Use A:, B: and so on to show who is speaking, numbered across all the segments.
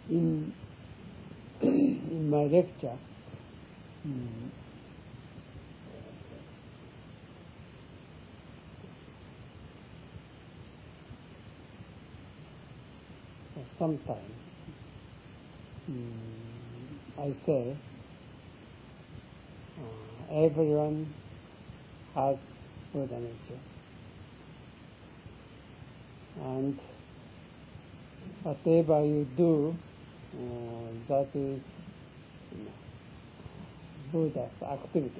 A: in in my lecture, sometimes I say everyone has Buddha nature, and whatever you do, that is Buddha's activity.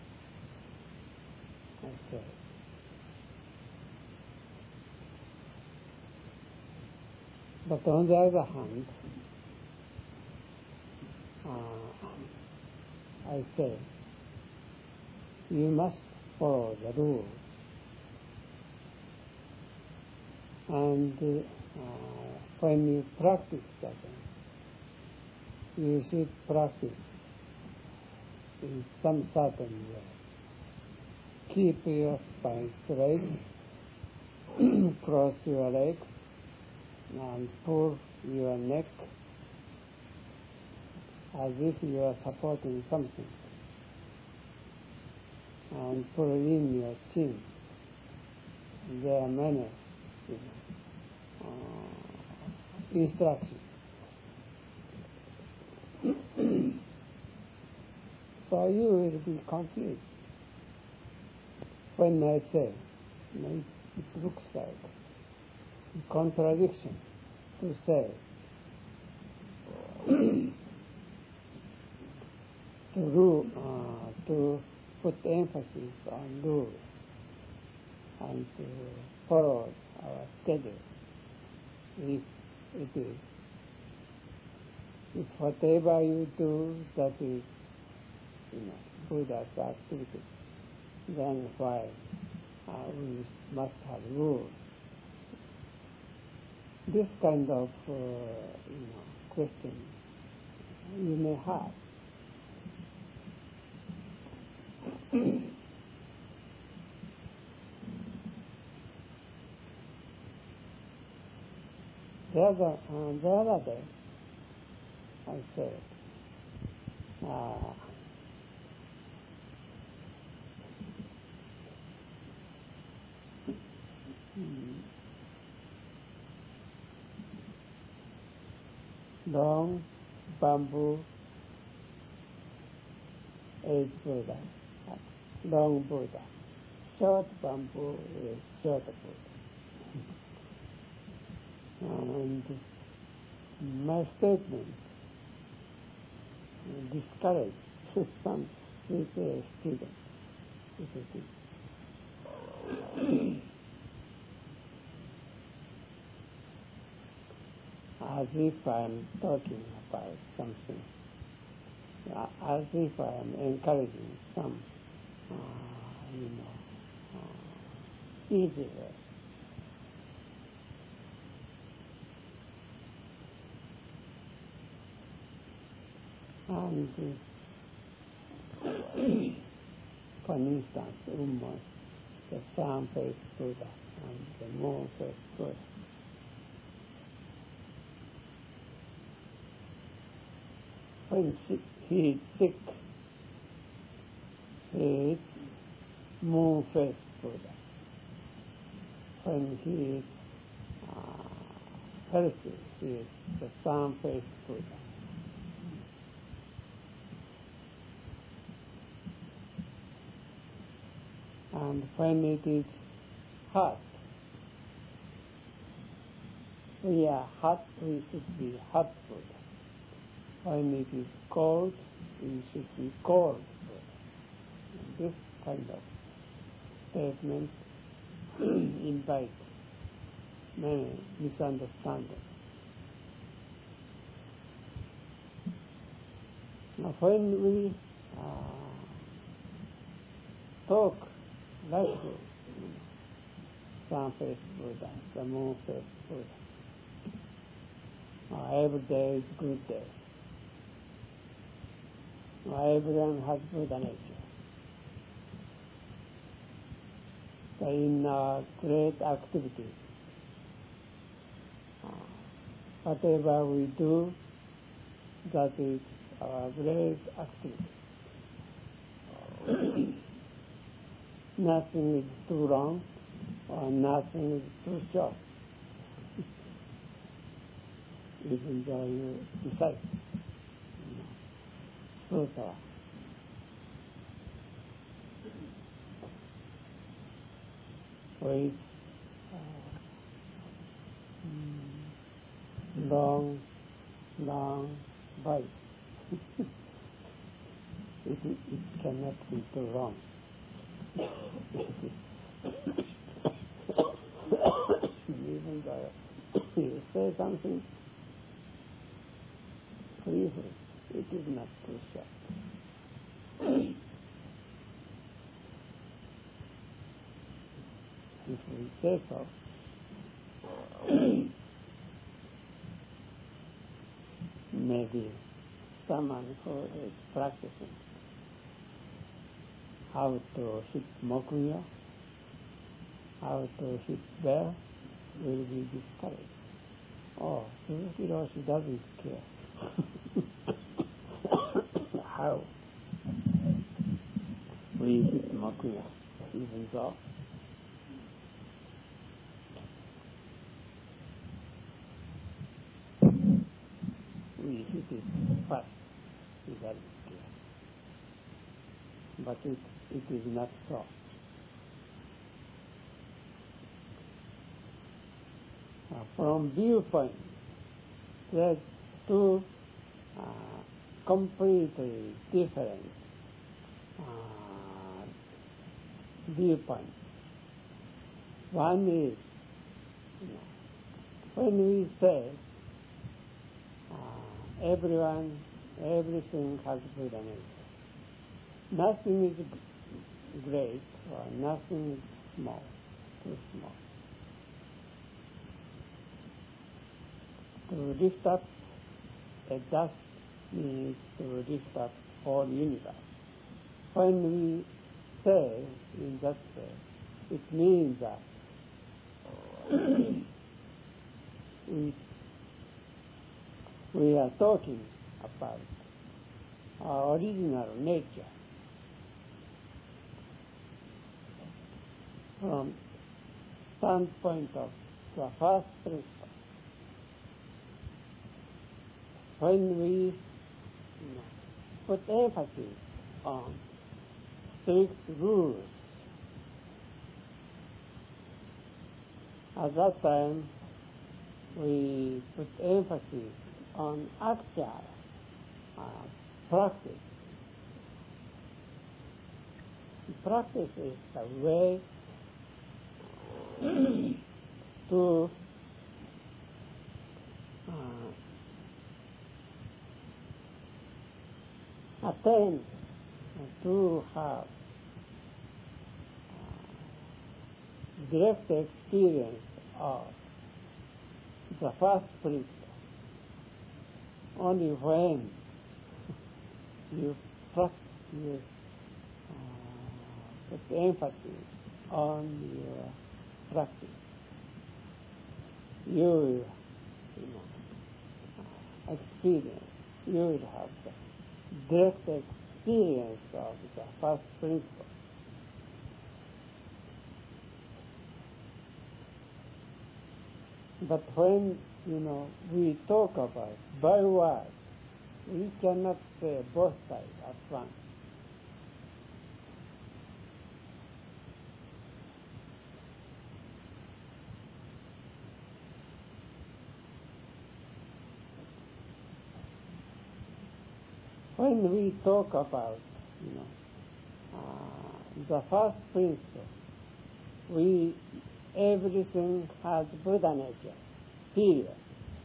A: I say. But on the other hand, I say, you must follow the rules, and when you practice that, you should practice in some certain way. Keep your spine straight, cross your legs, and pull your neck as if you are supporting something, and pull in your chin. There are many instructions. So you will be confused when I say, it looks like a contradiction to say to put emphasis on rules and to follow our schedule. If whatever you do that is Buddha's activity, then why we must have rules? This kind of question you may have. The other day, I said, long bamboo is Buddha, long Buddha. Short bamboo is short Buddha. And my statement discouraged some students. As if I am talking about something, as if I am encouraging some, easy way. And for instance, almost the sun-faced Buddha and the moon-faced Buddha. When he is sick, he is moon-faced Buddha. When he is healthy, he is the sun-faced Buddha. And when it is hot, we are hot, we should be hot Buddha. When it is cold, we should be cold Buddha. This kind of statement invite many misunderstandings. Now, when we talk like this, sun-faced Buddha, the moon-faced Buddha, every day is good day. Everyone has Buddha nature. So in great activities, whatever we do, That is our great activity. Nothing is too long or nothing is too short. Even though you decide, sutta. With long bite. it cannot be too long. Even though you say something briefly, it is not too short. If we say so, maybe someone who is practicing how to hit mokuya, how to hit bear, will be discouraged. Oh, Suzuki Roshi doesn't care how we hit mokuya, even though we hit it fast. He doesn't care. But it is not so. From viewpoint, there's two completely different viewpoints. One is when we say everything has Buddha nature. Nothing is great or nothing is small, too small. To lift up a dust means to lift up whole universe. When we say in that way, it means that we are talking about our original nature from standpoint of the first principle. When we put emphasis on strict rules, at that time we put emphasis on actual practice. Practice is the way to attain to have direct experience of the first principle. Only when you put emphasis on your practice, you will experience, you will have the direct experience of the first principle. But when, we talk about by word, we cannot say both sides at once. When we talk about, the first principle, everything has Buddha nature, period.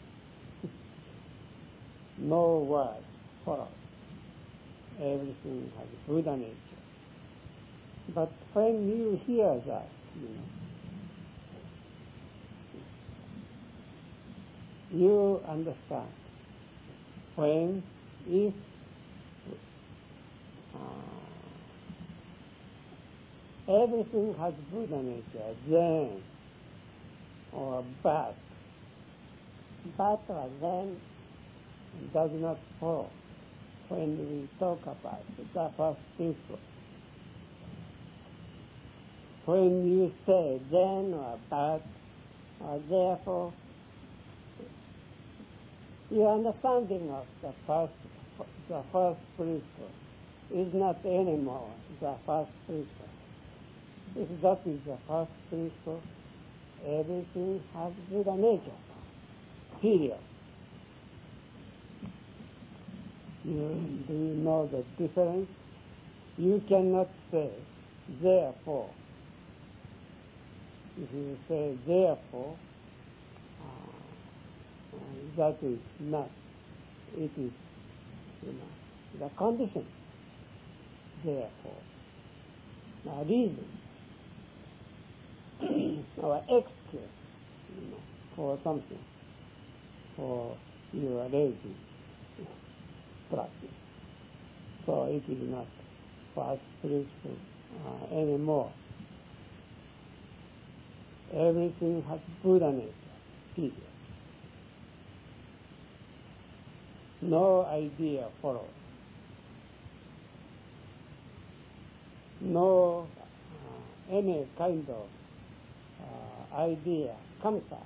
A: No word follows. Everything has Buddha nature. But when you hear that, you understand. If everything has Buddha nature, then, or but or then, does not follow when we talk about the first principle. When you say then or but or therefore, your understanding of the first principle is not anymore the first principle. If that is the first principle, everything has Buddha nature. Period. Do you know the difference? You cannot say therefore. If you say therefore, that is not. It is, the condition. Therefore, now reason or excuse, for something, for your lazy practice. So it is not first principle anymore. Everything has Buddha nature, period. No idea follows. No any kind of idea comes up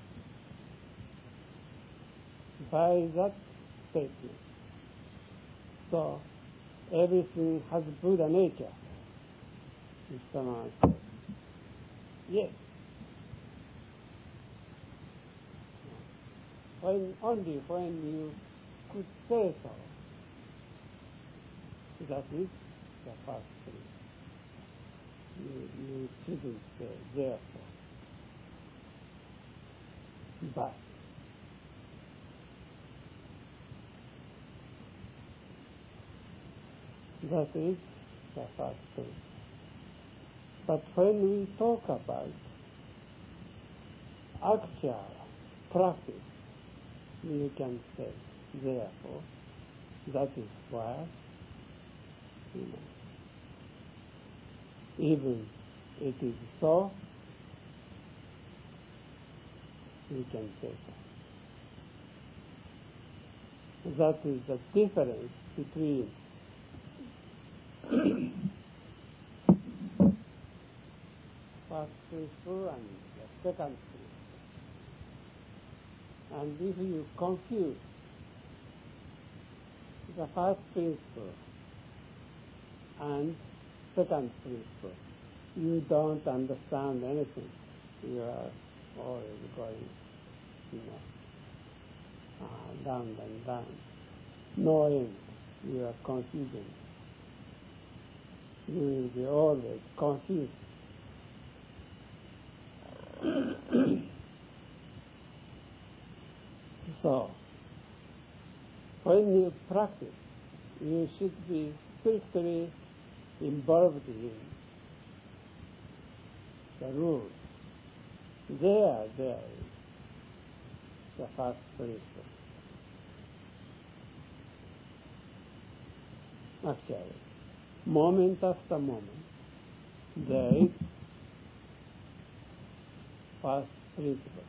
A: by that statement. So everything has Buddha nature. Mr. Man says, yes. Only when you could say so, that is the first thing. You shouldn't say therefore. But that is the first thing. But when we talk about actual practice, you can say therefore. That is why, even it is so, you can say so. That is the difference between first principle and the second principle. And if you confuse the first principle and second principle, you don't understand anything. You are always going, down and down. No end. You are confusing. You will be always confused. So, when you practice, you should be strictly involved in the rules. There is the first principle. Actually, moment after moment, there is first principle.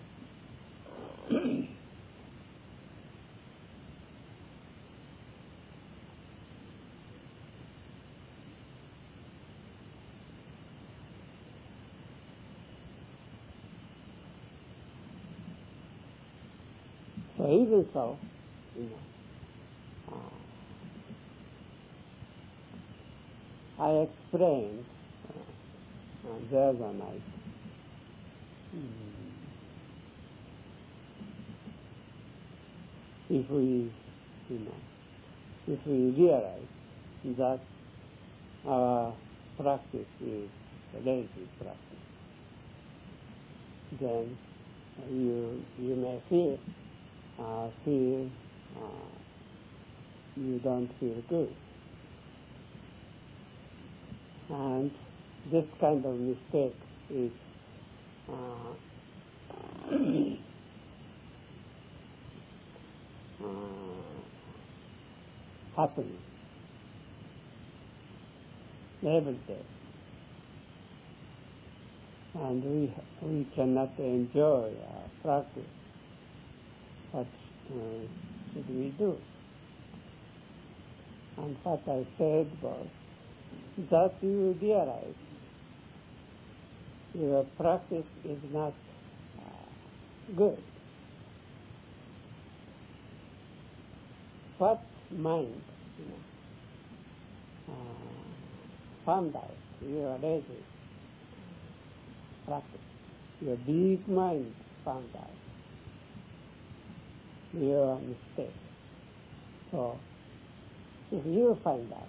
A: So even so, I explained the other night. If we realize that our practice is a lazy practice, then you may feel you don't feel good. And this kind of mistake is happening every day. And we cannot enjoy our practice should we do? And what I said was that you realize your practice is not good. What mind, found out your lazy practice. Your big mind found out your mistake. So, if you find out,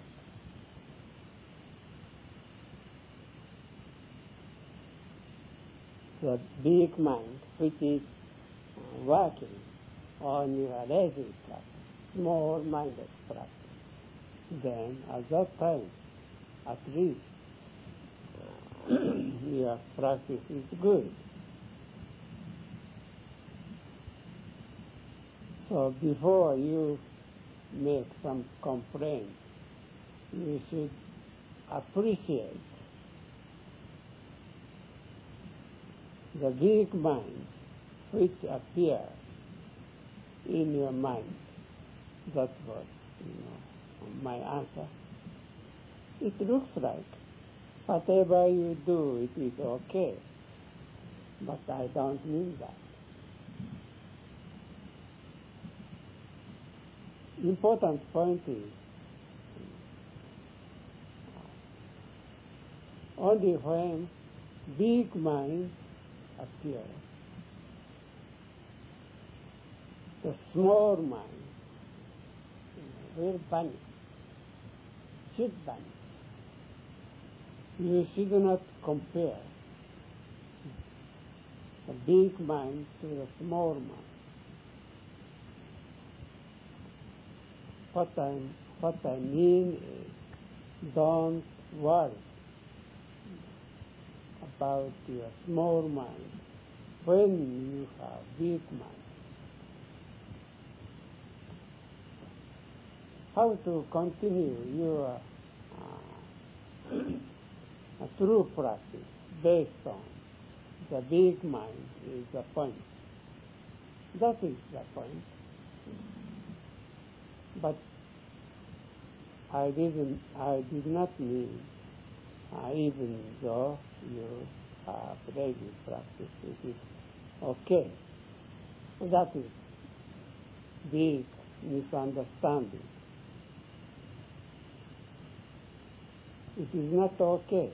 A: the big mind which is working on your lazy practice, small-minded practice, then at that time, at least, your practice is good. So before you make some complaint, you should appreciate the big mind which appear in your mind. That was, my answer. It looks like whatever you do, it is okay, but I don't mean that. Important point is only when big mind appears, the small mind will vanish, should vanish. You should not compare the big mind to the small mind. What I mean is, don't worry about your small mind when you have big mind. How to continue your true practice based on the big mind is the point. That is the point. But I did not mean even though you have lazy practice, it is okay. That is big misunderstanding. It is not okay.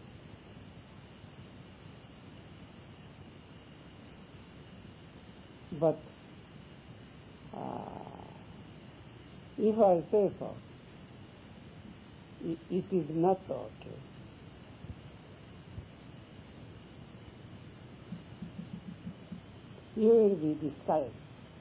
A: But if I say so, it is not okay. You will be discouraged.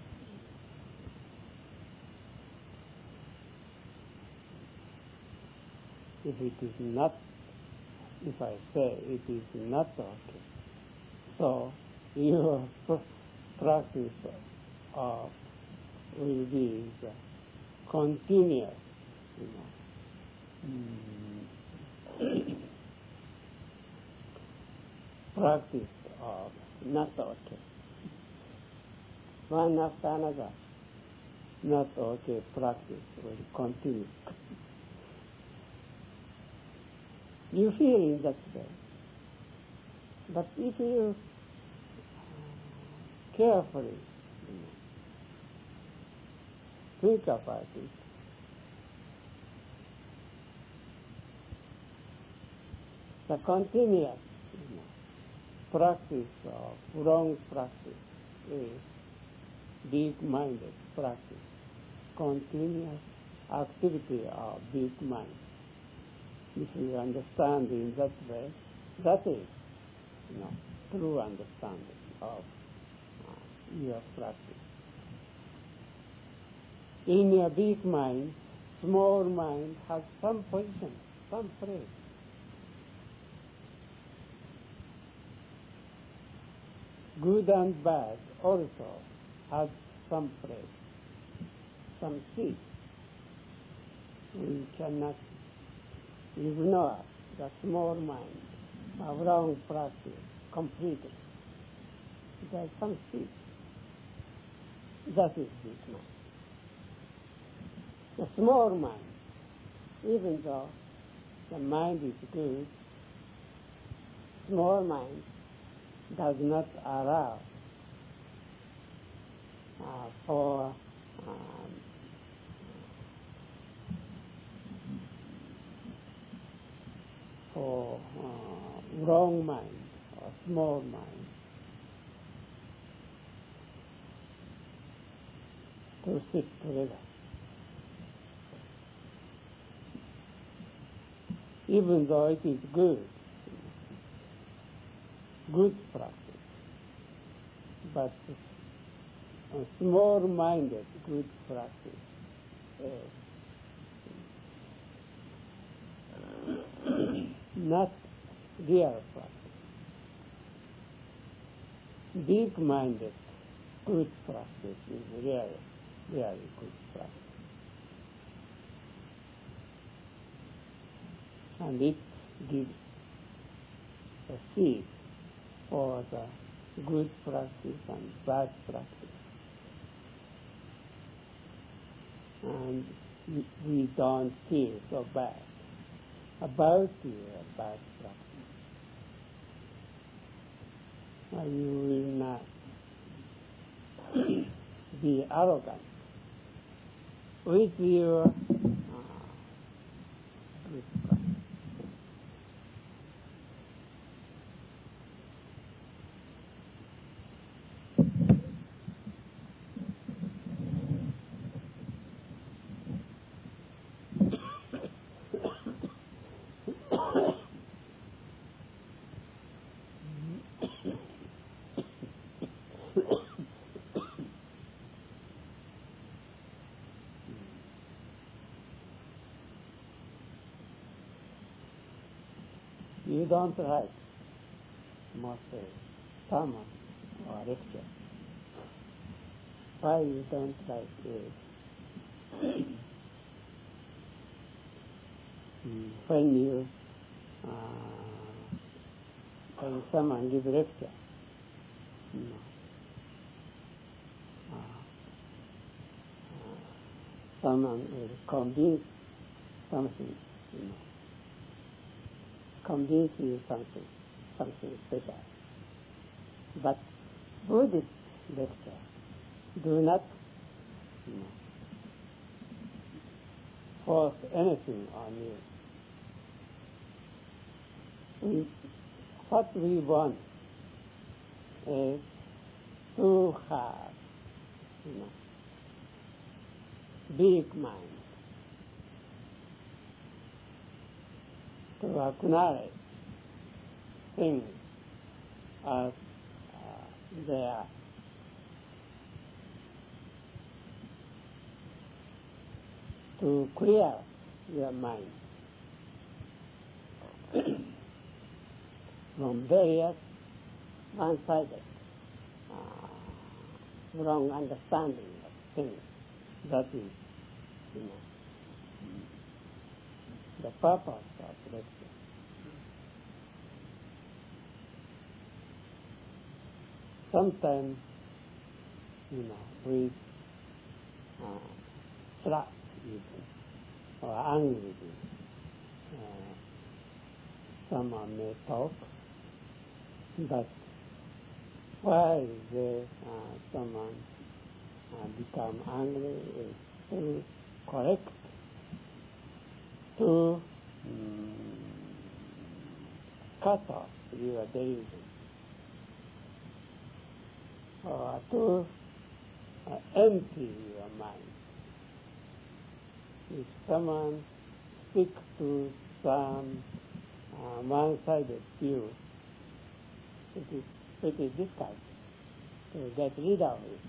A: If it is not, if I say it is not okay, so your practice will be continuous, practice of not okay. One after another, not okay practice will continue. You feel in that way. But if you carefully think about it, the continuous practice of wrong practice is big-minded practice, continuous activity of big mind. If you understand in that way, that is true understanding of your practice. In your big mind, small mind has some position, some place. Good and bad also has some place, some seat. We cannot ignore the small mind of wrong practice completely. There is some seat. That is big mind. the small mind, even though the mind is good, small mind does not allow for wrong mind or small mind to sit together. Even though it is good practice, but a small-minded good practice is not real practice. Big-minded good practice is really good practice. And it gives a seed for the good practice and bad practice. And we don't feel so bad about your bad practice. You will not be arrogant with your good practice. You don't like mostly sermon or lecture. Why you don't like it? When someone gives lecture, someone will convince something, convince you something special. But Buddhist lecture do not force anything on you. What we want is to have big mind, to acknowledge things as they are. To clear your mind from various one-sided wrong understanding of things. That is, the purpose of lecture. Sometimes, we slap even, or angry. Someone may talk, but why someone become angry is to correct, to cut off your delusion, or to empty your mind. If someone sticks to some one-sided view, it is pretty difficult to get rid of it.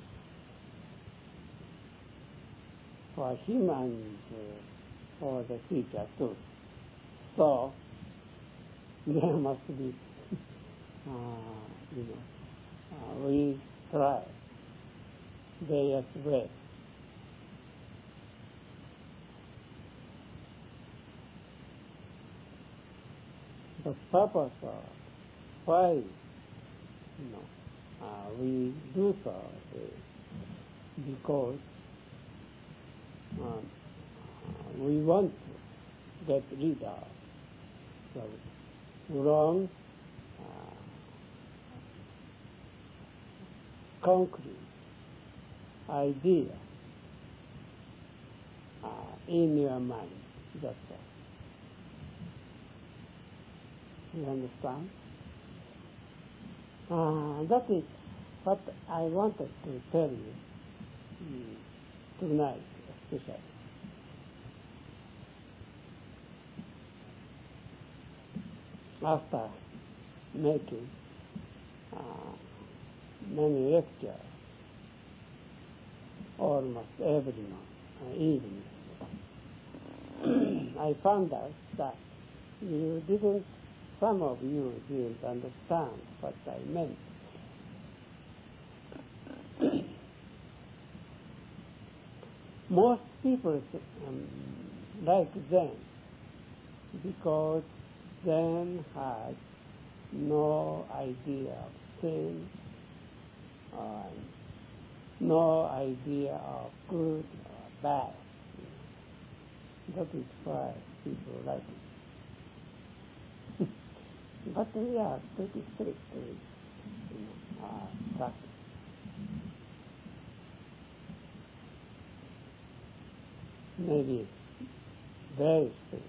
A: For humans, for the teacher too. So there must be, we try various ways. The purpose of why we do so is because we want to get rid of the wrong, concrete idea in your mind. That's all. You understand? That is what I wanted to tell you tonight, especially. After making many lectures, almost every evening, I found out that some of you didn't understand what I meant. Most people like Zen because Zen has no idea of sin, no idea of good or bad. That is why people like it. But we are pretty strict with our practice. Maybe very strict.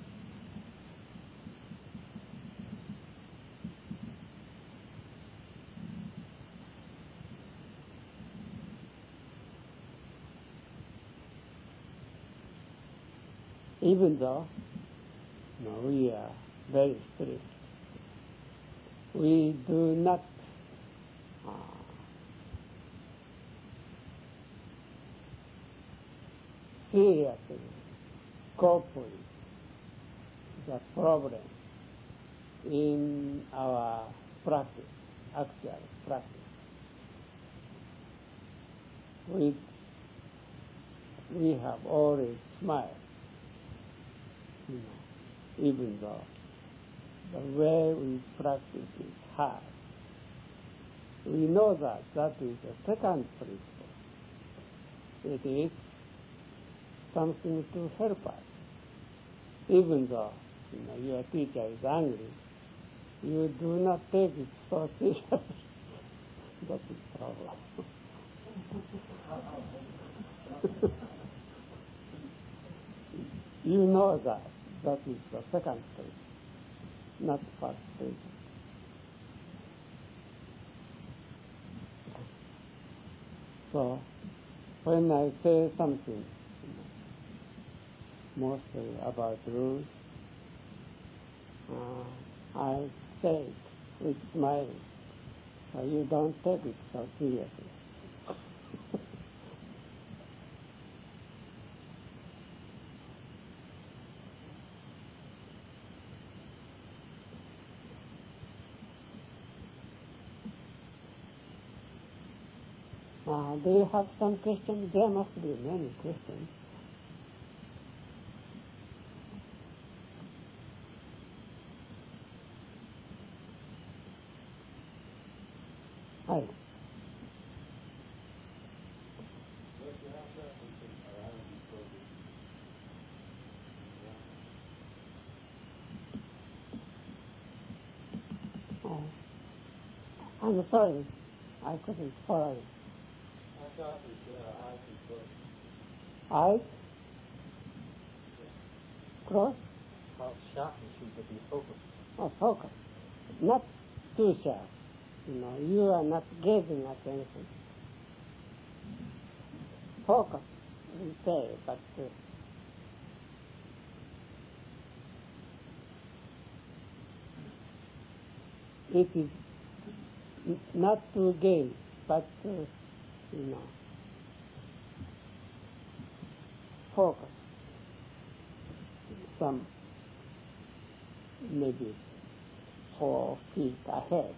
A: Even though we are very strict, we do not seriously cope with the problem in our practice, actual practice, which we have always smiled, even though the way we practice is hard. We know that is the second principle. It is something to help us. Even though your teacher is angry, you do not take it so seriously. That is the problem. You know that is the second principle, not first principle. So, when I say something, mostly about rules, I say it with smiling, so you don't take it so seriously. Do you have some questions? There must be many questions. Hi. Oh, I'm sorry, I couldn't follow you. Eyes? Cross?
B: How sharp should be focused?
A: Oh, focus. Not too sharp. You are not gazing at anything. Focus, we say, but it is not to gaze, but focus. Some maybe 4 feet ahead.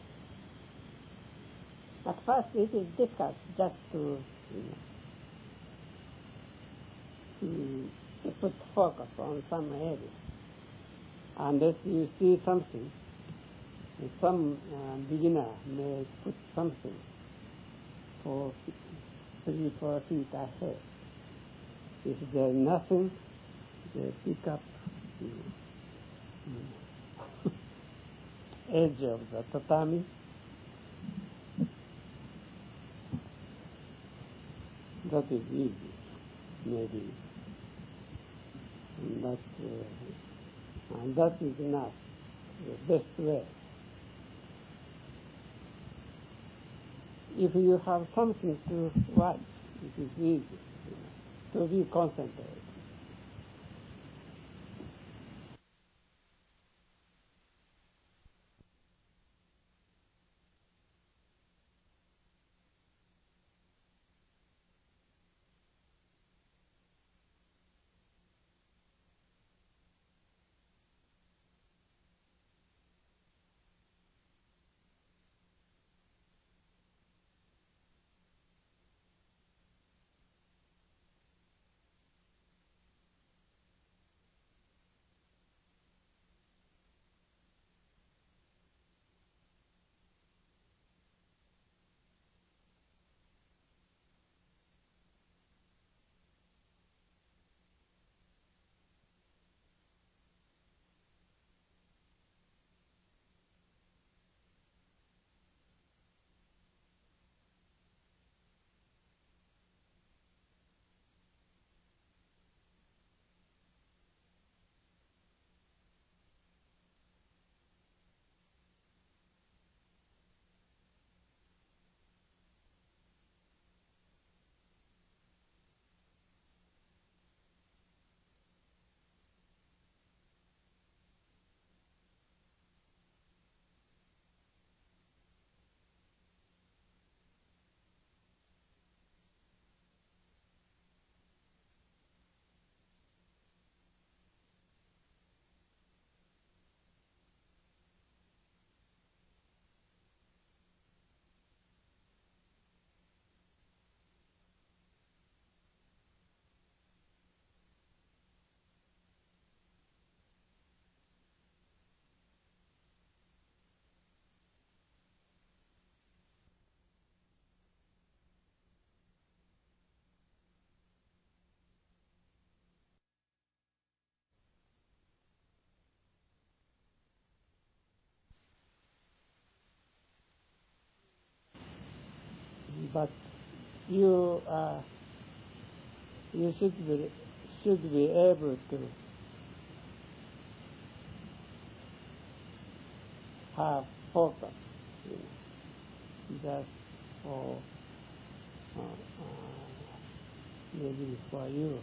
A: At first it is difficult just to put focus on some area. Unless you see something, some beginner may put something 3-4 feet ahead. If there is nothing, pick up edge of the tatami. That is easy, maybe. But that is not the best way. If you have something to watch, it is easy to be concentrated. But you should be able to have focus, just for maybe for you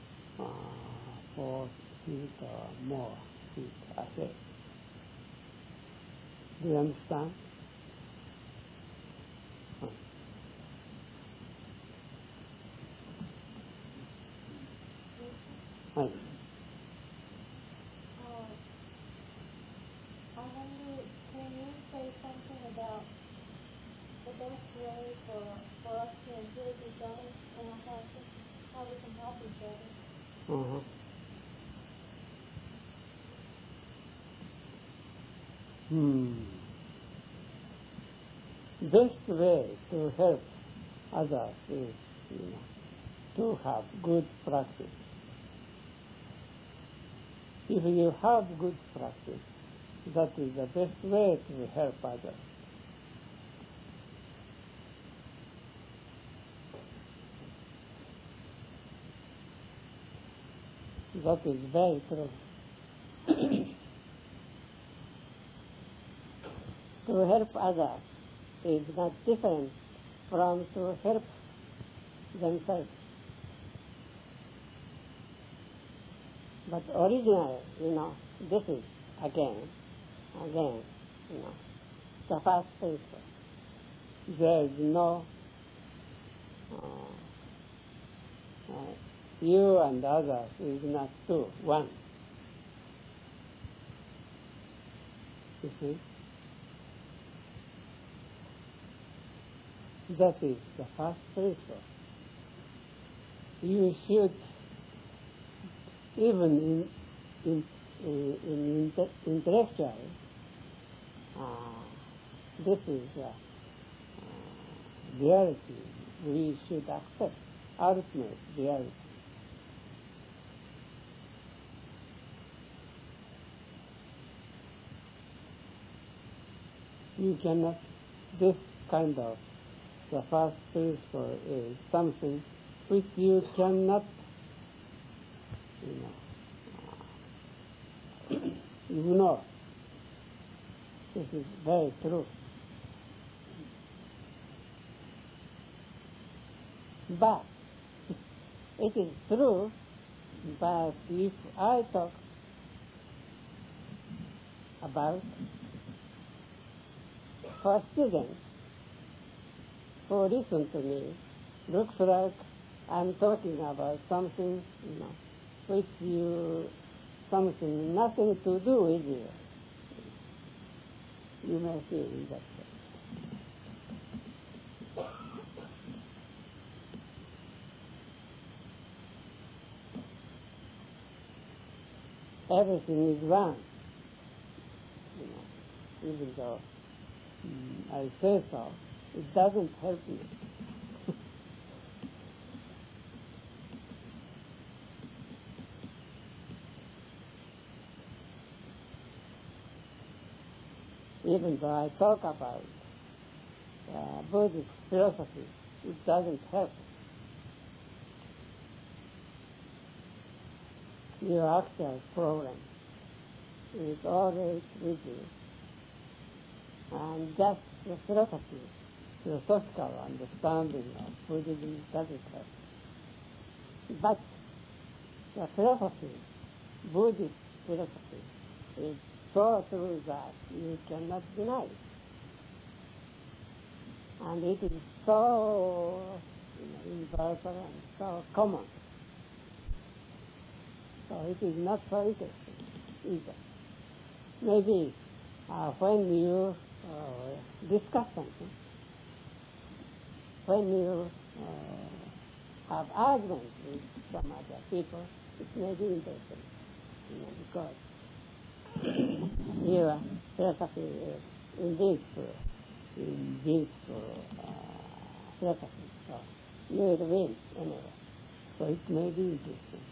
A: 4 feet or more feet ahead. Do you understand? Right.
C: I wonder, can you say something about the best way for us to improve each other in our practice? How we can help each other?
A: Uh-huh. Best way to help others is to have good practice. If you have good practice, that is the best way to help others. That is very true. To help others is not different from to help themselves. But originally, this is again, the first principle. There is no you and others is not two, one. You see? That is the first principle. You should, even intellectually, this is reality. We should accept ultimate reality. you cannot, this kind of, the first principle is something which you cannot, ignore. This is very true. But it is true, but if I talk about for students who listen to me, looks like I'm talking about something, which something nothing to do with you. You may feel in that way. Everything is wrong, even though I say so, it doesn't help me. Even though I talk about Buddhist philosophy, it doesn't help. Your actual problem is always with you. And just the philosophical understanding of Buddhism doesn't help. But the philosophy, Buddhist philosophy, is so true that you cannot deny it. And it is so universal and so common. So it is not so interesting either. Maybe when you discuss something, when you have arguments with some other people, it may be interesting, because your philosophy is indeed philosophy. So you will win anyway. So it may be interesting.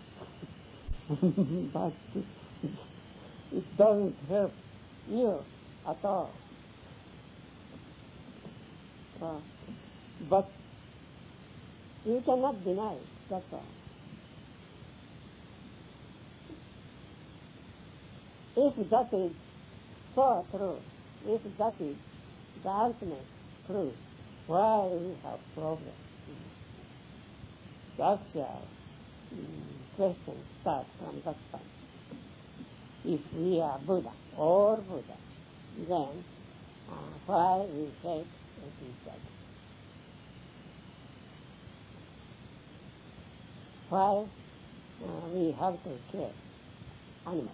A: But it doesn't help you at all. But you cannot deny it, that's all. If that is so true, if that is the ultimate truth, why we have problems? The actual question starts from that point. If we are Buddha or Buddha, then why we hate each other? Why we have to kill animals?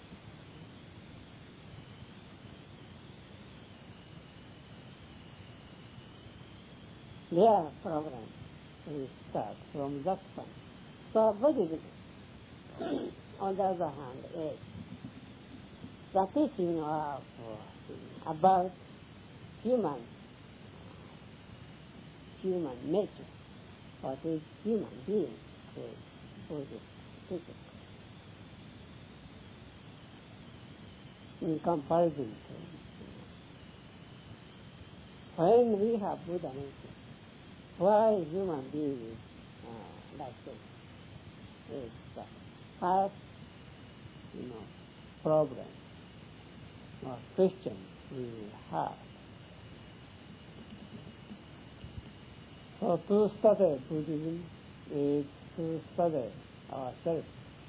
A: Their problem will start from that point. So Buddhism, on the other hand, is the teaching of about human nature, what is human being, is Buddhist teaching. In comparison to when we have Buddha nature, why human being is like this is the first problem or question we have. So to study Buddhism is to study ourselves.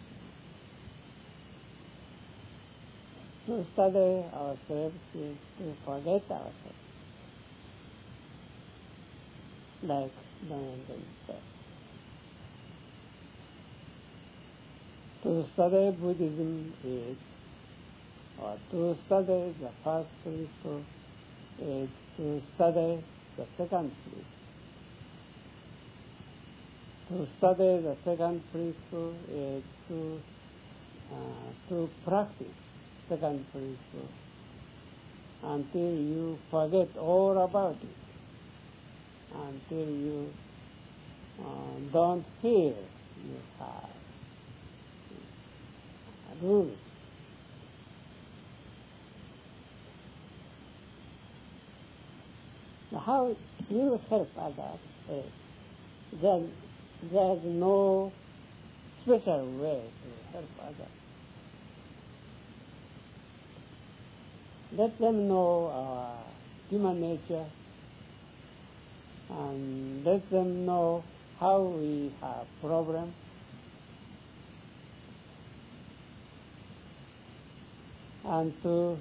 A: To study ourselves is to forget ourselves. Like Dhamma said. To study Buddhism is, or to study the first principle is to study the second principle. To study the second principle is to practice second principle until you forget all about it, until you don't feel you have rules. how you help others, there's no special way to help others. Let them know our human nature, and let them know how we have problems. And to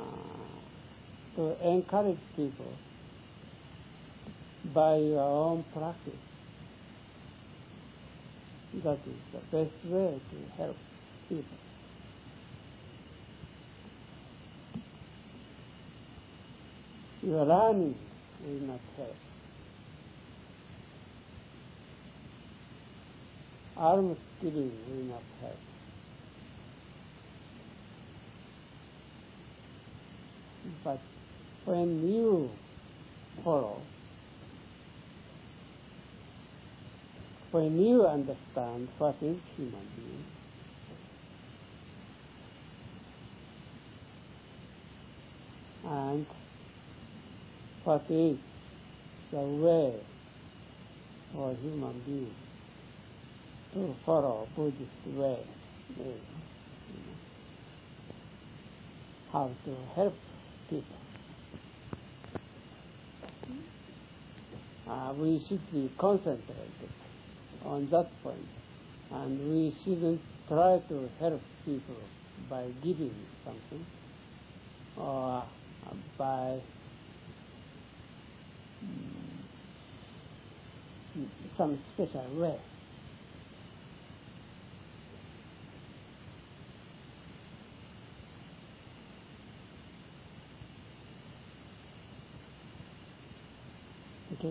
A: encourage people by your own practice. That is the best way to help people. Your learning will not help. Alms giving will not help. But when you follow, when you understand what is human being, and what is the way for human being to follow Buddhist way, how to help people. We should be concentrated on that point, and we shouldn't try to help people by giving something or by some special way. Okay.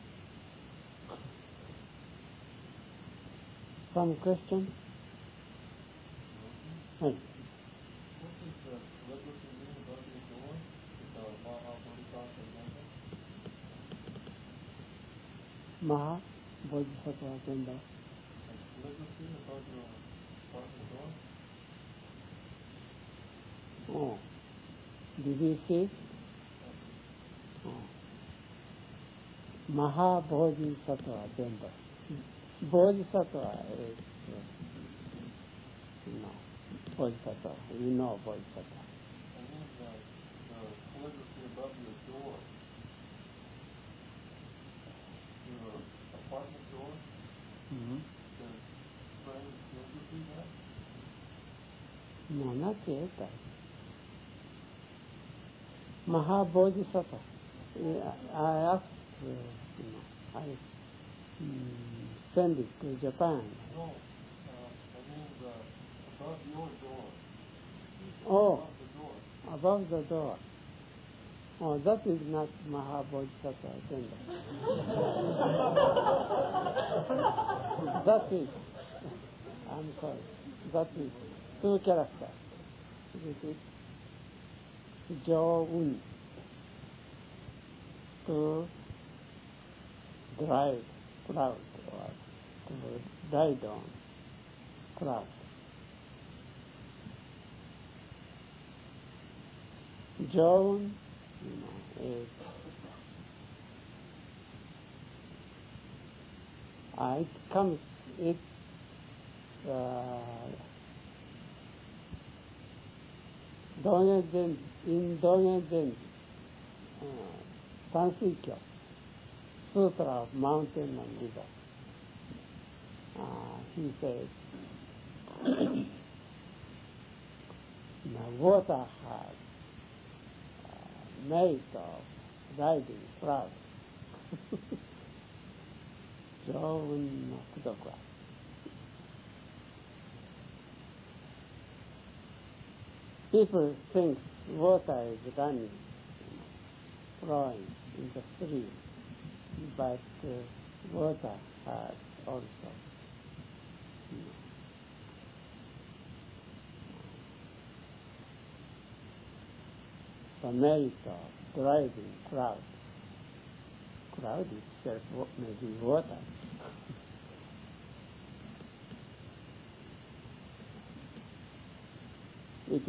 A: Some question?
D: What is the calligraphy mean above your door? Is the Maha Bodhisattva agenda?
A: Maha Bodhisattva agenda.
D: Calligraphy above your apartment door?
A: Oh. Did you see? Oh. Maha Bodhisattva agenda. Bodhisattva is Bodhisattva. You know Bodhisattva.
D: I mean the calligraphy above your door. Your apartment door?
A: Mm-hmm.
D: The frame calligraphy there?
A: No, not yet. Maha Bodhisattva. I asked, I send it to Japan.
D: No, I mean above your door.
A: Oh,
D: Above the door.
A: above the door. Oh, that is not Maha Bodhisattva agenda. That is, I'm sorry, that is two characters. This is Jo-un, to drive cloud or to ride on cloud. Jo-un, is it comes, it in Dogen Zen, Sansikyo, Sutra of Mountain and River. He says, the water has made of riding cloud. Joun no Kudoku. People think water is running, flowing in the stream, but water has also the merit of driving cloud. Cloud itself may be water.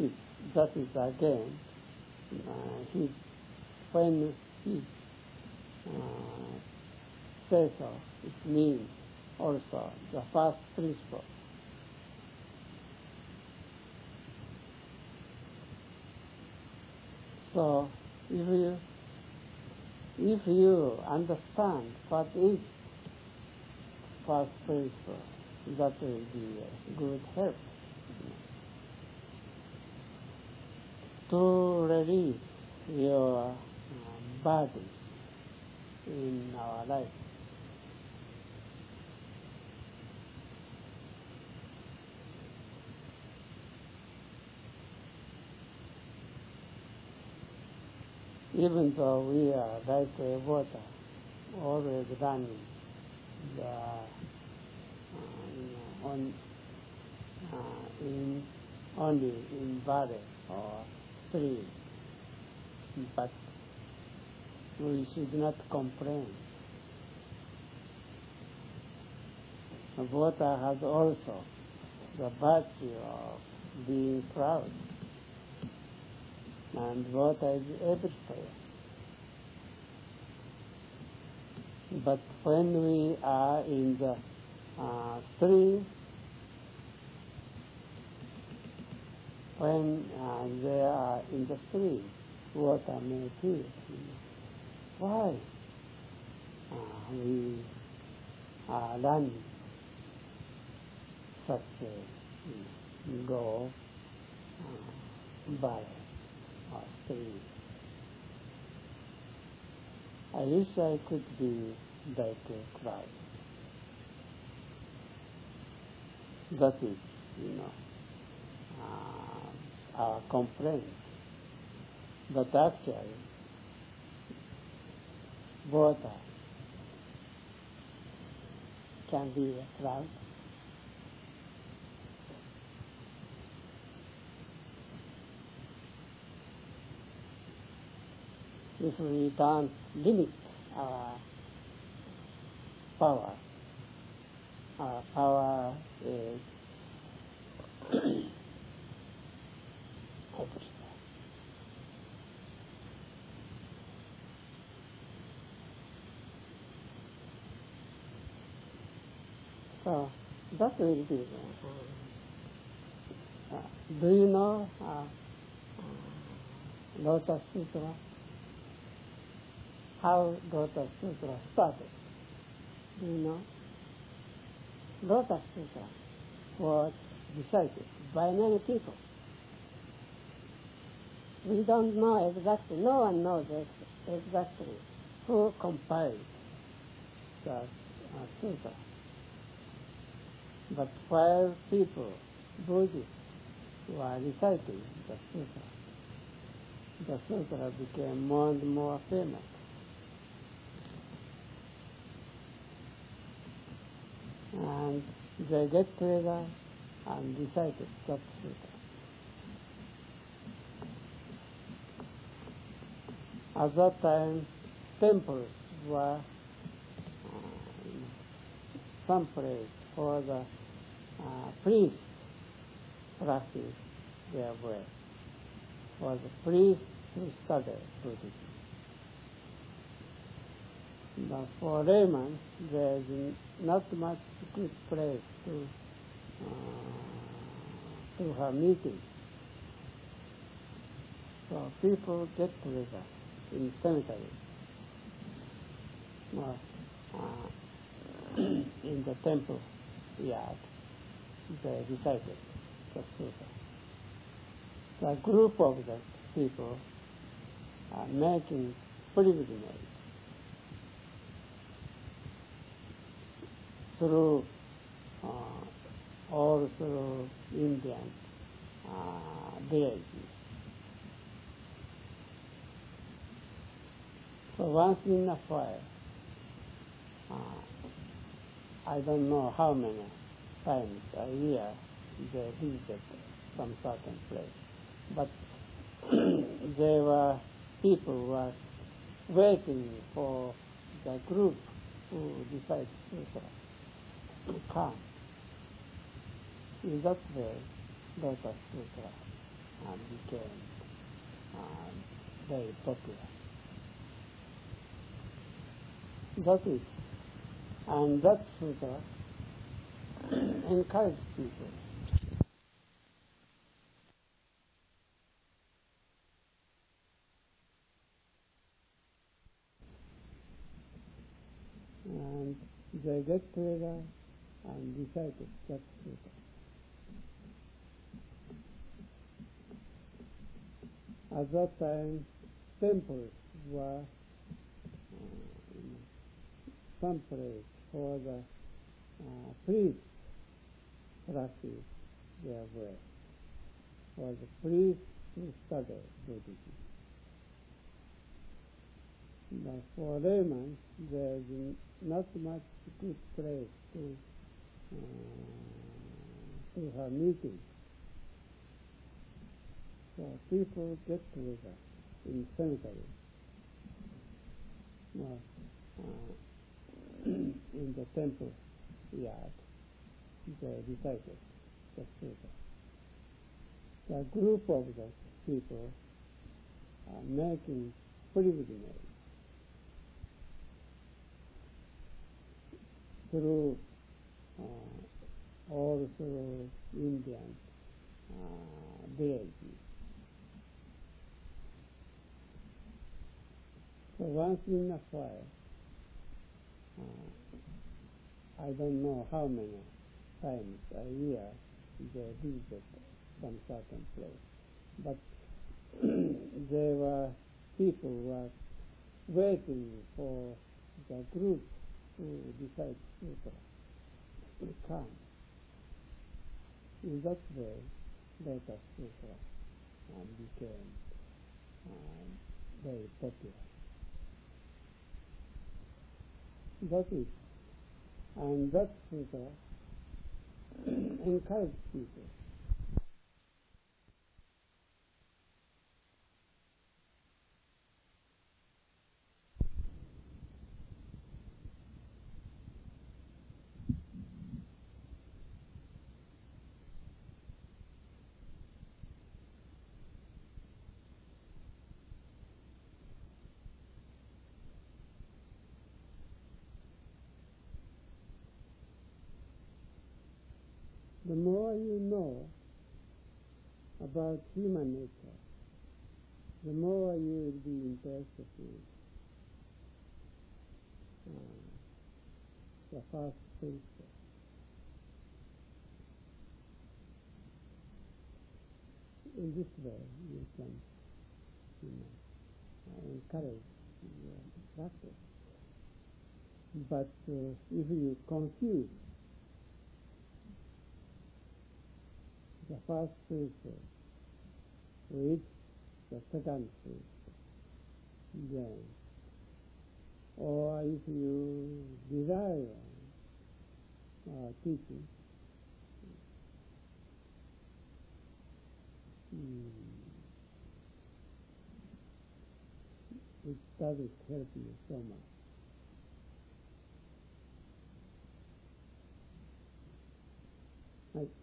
A: That is again, when he say so. It means also the first principle. So if you understand what is first principle, that will be a good help to release your body in our life. Even though we are like a water, always running only in valley or stream, but we should not complain. The water has also the virtue of being proud, and water is everywhere. But when we are in the stream, when they are in the stream, water may feel. Why we are running such a low valley or stream? I wish I could be like a cloud. That is, our complaint. But actually, water can be a cloud. If we don't limit our power is everywhere. So that will be. Do you know Lotus Sutra? How Lotus Sutra started? Do you know? Lotus Sutra was recited by many people. We don't know exactly, no one knows exactly who compiled the sutra. But while people, Buddhists, were reciting the sutra became more and more famous. And they get together and recited that sutra. At that time, temples were some place for the priests practice their way, for the priests to study Buddhism. But for laymen, there is not much good place to have meetings. So people get together in cemeteries, or in the temple yard. They recited the sutra. The group of the people are making pilgrimage through all through Indian villages. So once in a while, I don't know how many times a year they visited some certain place, but there were people who were waiting for the group who recite sutra to come. In that way, Lotus Sutra became very popular. That is, and that sutra encourages people. And they get together and recited that sutra. At that time, temples were some place for the priests practice their way, for the priests to study Buddhism. But for laymen, there is not much good place to have meetings. So people get together in cemetery, or in the temple yard. They recited the sutra. The group of the people are making pilgrimage through all through Indian villages. So once in a while, I don't know how many times a year they visit some certain place, but there were people who were waiting for the group to recite sutra to come. In that way, Lotus Sutra became very popular. That is, and that sutra encouraged people. The more you know about human nature, the more you will be interested in the first principle. In this way, you can, encourage your practice. But if you confuse the first principle with the second principle, then, or if you rely on teaching, it doesn't help you so much. Right.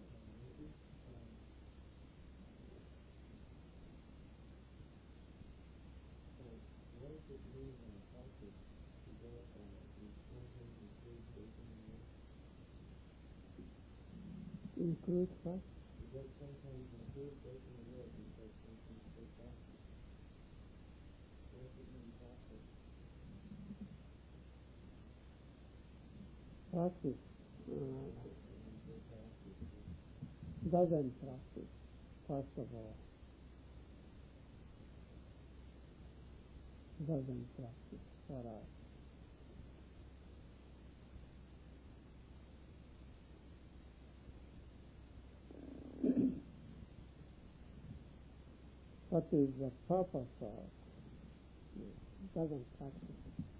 D: What does it mean in practice to get
A: Include what?
D: Is that sometimes include breaking the will because sometimes take that? What does it mean practice?
A: Practice doesn't practice, first of all. Doesn't practice for us. What is the purpose of? Doesn't practice.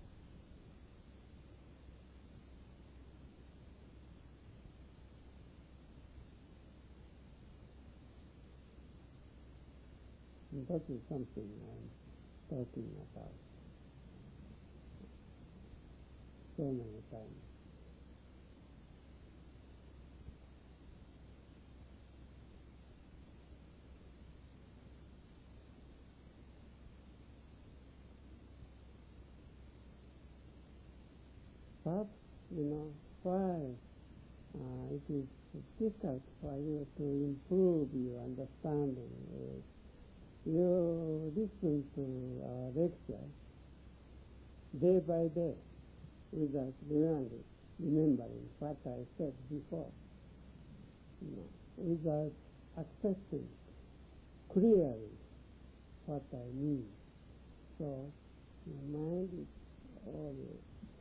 A: And that is something I'm talking about so many times. perhaps, why it is difficult for you to improve your understanding is you listen to our lecture day by day without remembering what I said before, without accepting clearly what I mean. So your mind is always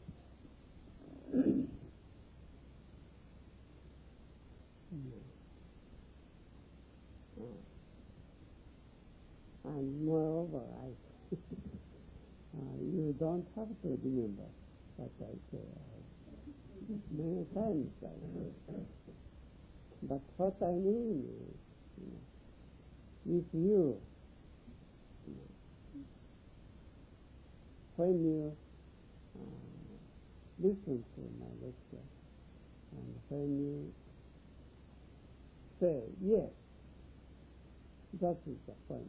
A: and moreover, you don't have to remember what I say. Many times I say. But what I mean is, if you, when you listen to my lecture, and when you say yes, that is the point.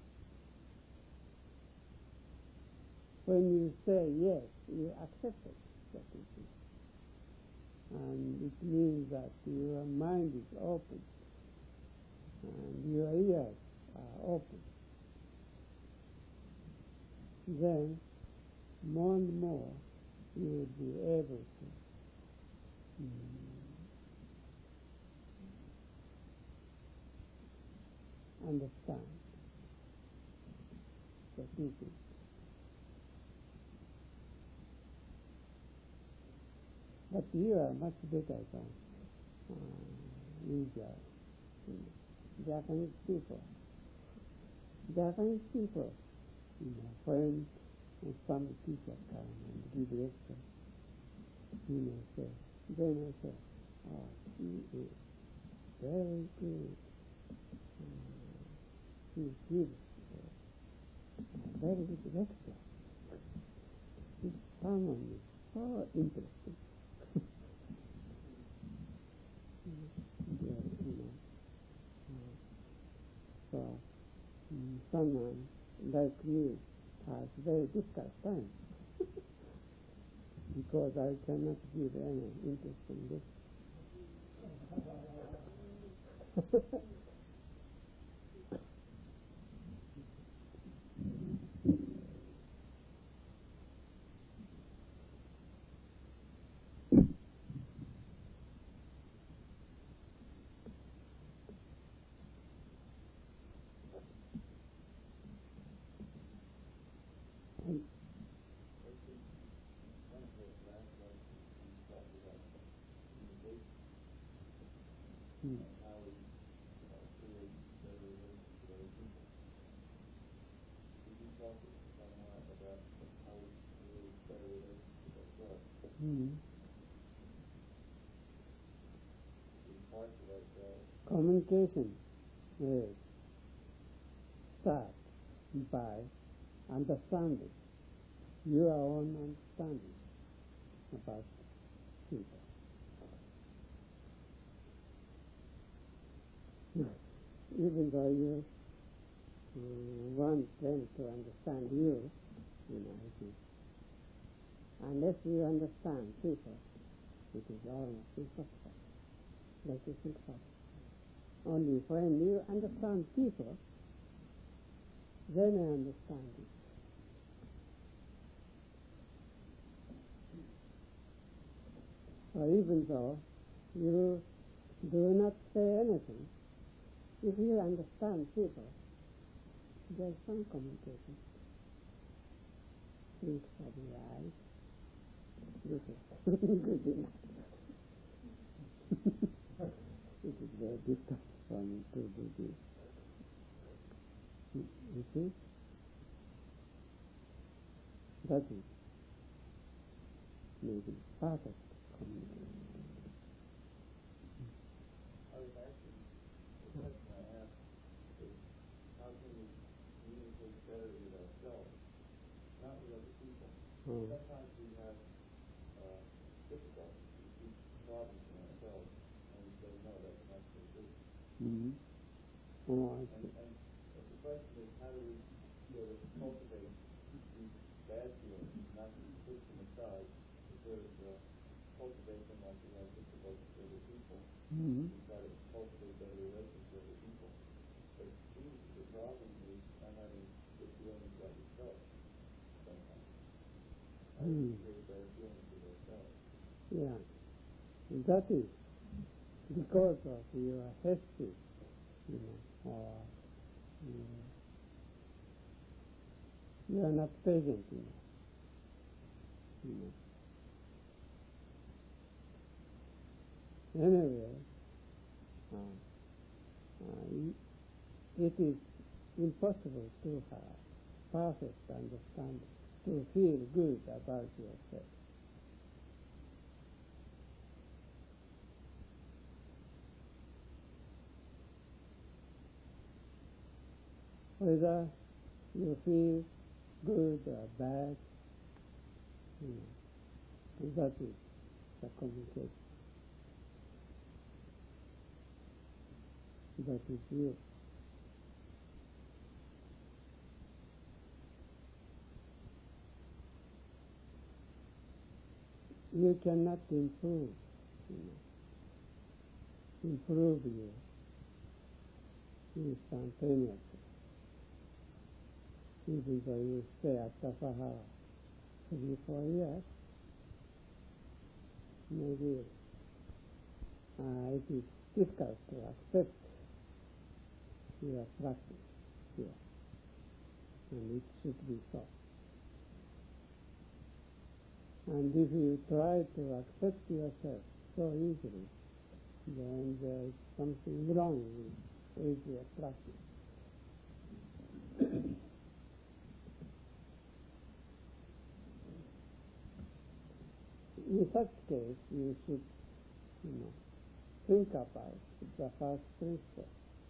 A: When you say yes, you accept it. That is it. And it means that your mind is open and your ears are open. Then, more and more, you will be able to understand the teaching. But you are much better than usual Japanese people. Japanese people, when some teacher come and give lecture, they may say, oh, he is very good. He gives a very good lecture. His sermon is so interesting. So someone like me has very difficult time because I cannot give any interesting lecture.
D: How we create better relations with other people. Could you talk somewhat about how we create better relations with ourselves? In parts of ourselves.
A: Communication is start by understanding your own understanding about people. Even though you want them to understand you, unless you understand people, it is almost impossible. That is impossible. Only when you understand people, then I understand you. Or even though you do not say anything, if you understand people, there is some communication. Think of the eyes. This is good enough. It is very difficult for me to do this. You see? That is maybe perfect communication.
D: I was actually, the question I asked is, how can we communicate better with ourselves, not with other people? Sometimes we have difficulties, we see problems in ourselves, and we say, no, that's not so good.
A: Oh, I see.
D: And the question is, how do we sort of cultivate these bad feelings, not to push them aside, but sort of
A: Mm-hmm.
D: You try to cultivate that relationship with people. But it seems the problem is I'm having good feelings about yourself sometimes. How do you create bad feelings with yourself?
A: Yeah. That is because of your history, or you are not present enough. Anyway, it is impossible to have perfect understanding, to feel good about yourself. Whether you feel good or bad, that is the communication. That is you. You cannot improve you instantaneously. Even though you stay at the Sahara 3-4 years, maybe it is difficult to accept your practice here, and it should be so. And if you try to accept yourself so easily, then there is something wrong with your practice. In such case, you should, think about the first principle.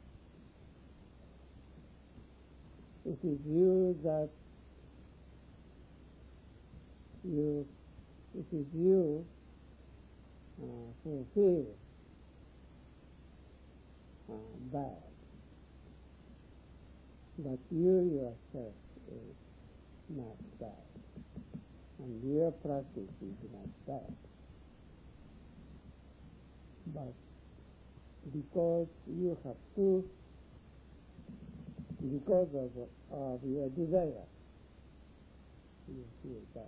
A: It is you that who feel bad, but you yourself is not bad, and your practice is not bad. But because you have to, because of your desire, you feel bad.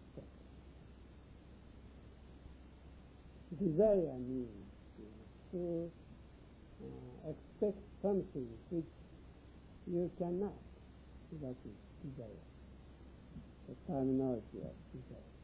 A: Desire means to expect something which you cannot. That is desire, the terminology of desire.